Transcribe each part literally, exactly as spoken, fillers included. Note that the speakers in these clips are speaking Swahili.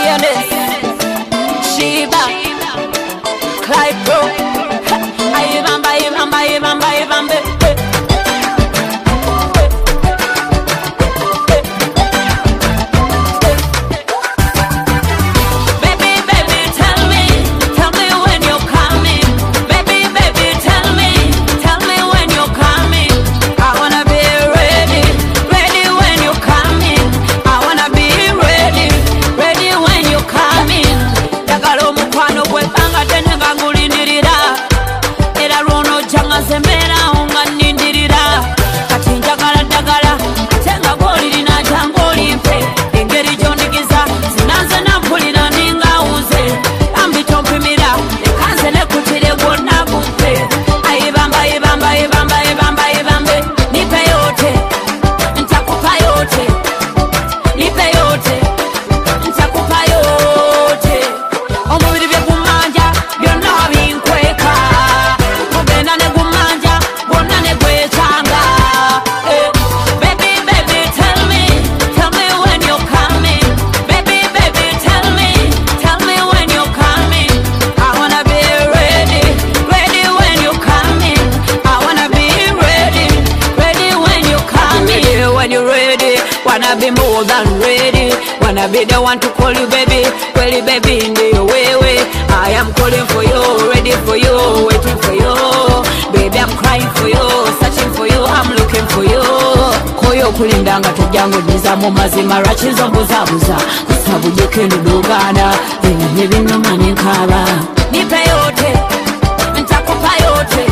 Lioness, Sheba, Clyde Bro, Ayibamba, Ayibamba, Ayibamba, Ayibamba. Wanna be more than ready. Wanna be the one to call you baby. Well, baby, in the way, way. I am calling for you, ready for you, waiting for you. Baby, I'm crying for you, searching for you, I'm looking for you. Koyo kulindanga tujangu niza mu mazima rachizo mbuzabuza. Kusabuje ndugana, bini bino manikaba. Nipe yote, nitakupa yote.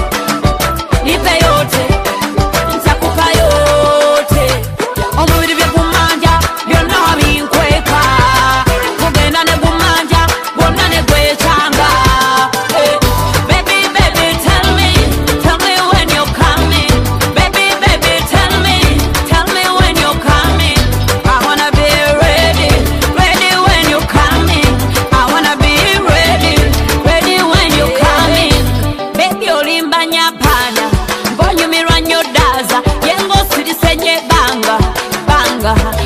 Nipe yote, nitakupa yote. Omubiri bye kumanja byonna binkweka kugenda ne kumanja bonna ne gwechanga. Hey, baby baby tell me tell me when you're coming. Baby baby tell me tell me when you're coming. I wanna be ready ready when you're coming. I wanna be ready ready when you're coming. Baby olimbanya pana mbonyumirwa nyo daza yengo sirisenye banga banga.